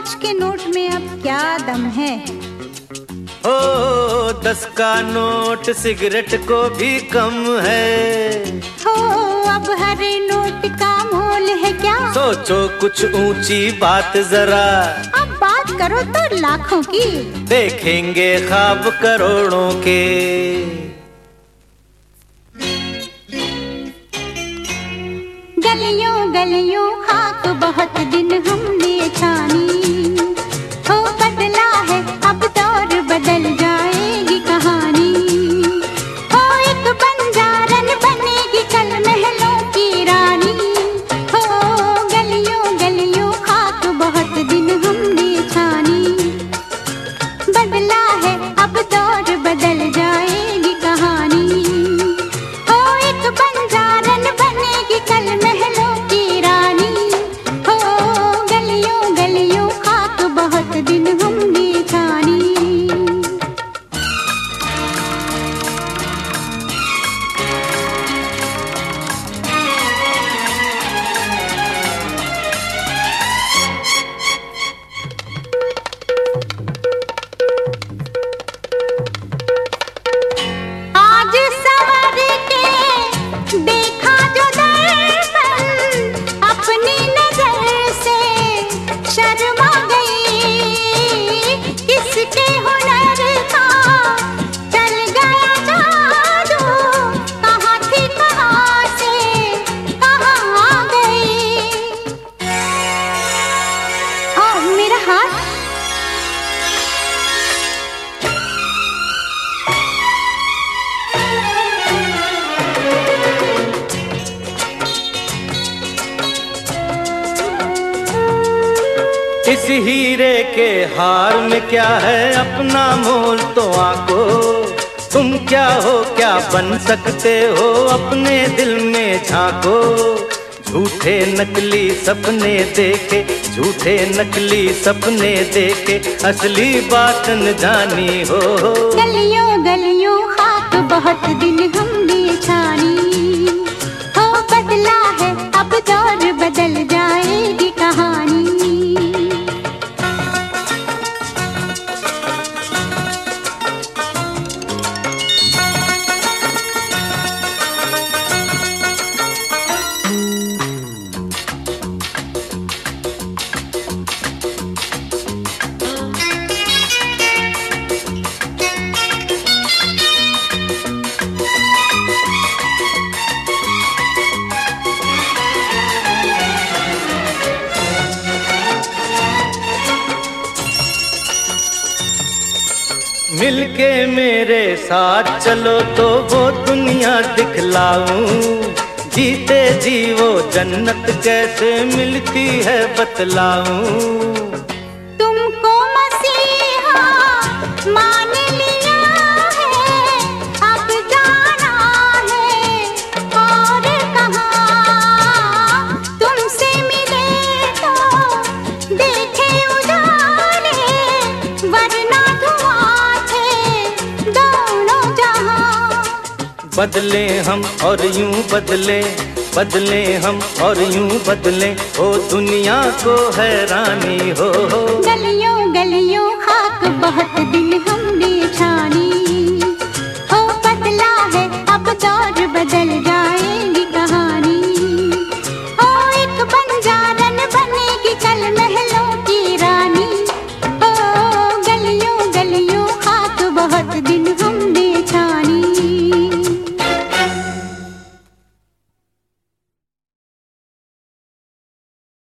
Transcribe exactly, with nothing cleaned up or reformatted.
पाँच के नोट में अब क्या दम है? ओ दस का नोट सिगरेट को भी कम है। हो अब हर नोट का मोल है क्या? सोचो कुछ ऊंची बात जरा, अब बात करो तो लाखों की, देखेंगे ख्वाब करोड़ों के। गलियों गलियों खाक बहुत दिन हमने छानी, हो बदला है अब दौर बदल जाएगी कहानी। हो एक बंजारन बनेगी कल महलों की रानी, हो गलियों गलियों खाक बहुत दिन हमने छानी, बदला है अब दौर बदल जाएगी कहानी। हो एक बंजारन बनेगी कल महलों की रानी, हो गलियों गलियों खाक बहुत दिन हमने छानी। आज सवर के देखा जो दर्पण, अपनी नजर से शर्मा गई। किसके हुनर का चल गया जादू, कहाँ थी कहाँ से कहाँ आ गई। ओ मेरा हाथ, इस हीरे के हार में क्या है अपना मोल तो आंको। तुम क्या हो क्या बन सकते हो अपने दिल में झांको। झूठे नकली सपने देखे, झूठे नकली सपने देखे, असली बात न जानी हो। गलियों गलियों खाक बहुत दिन हमने छानी, हो बदला है अब दौर बदल जाएगी कहानी। मिलके मेरे साथ चलो तो वो दुनिया दिखलाऊं। जीते जी वो जन्नत कैसे मिलती है बतलाऊं। तुमको मसीहा मान लिया है, अब जाना है और कहाँ। तुमसे मिले तो देखे उजाले, वरना धुआं थे दोनों जहां। बदले हम और यूं बदले, बदले हम और यूं बदले, हो दुनिया को हैरानी हो। गलियों गलियों खाक बहुत दिन हमने छानी,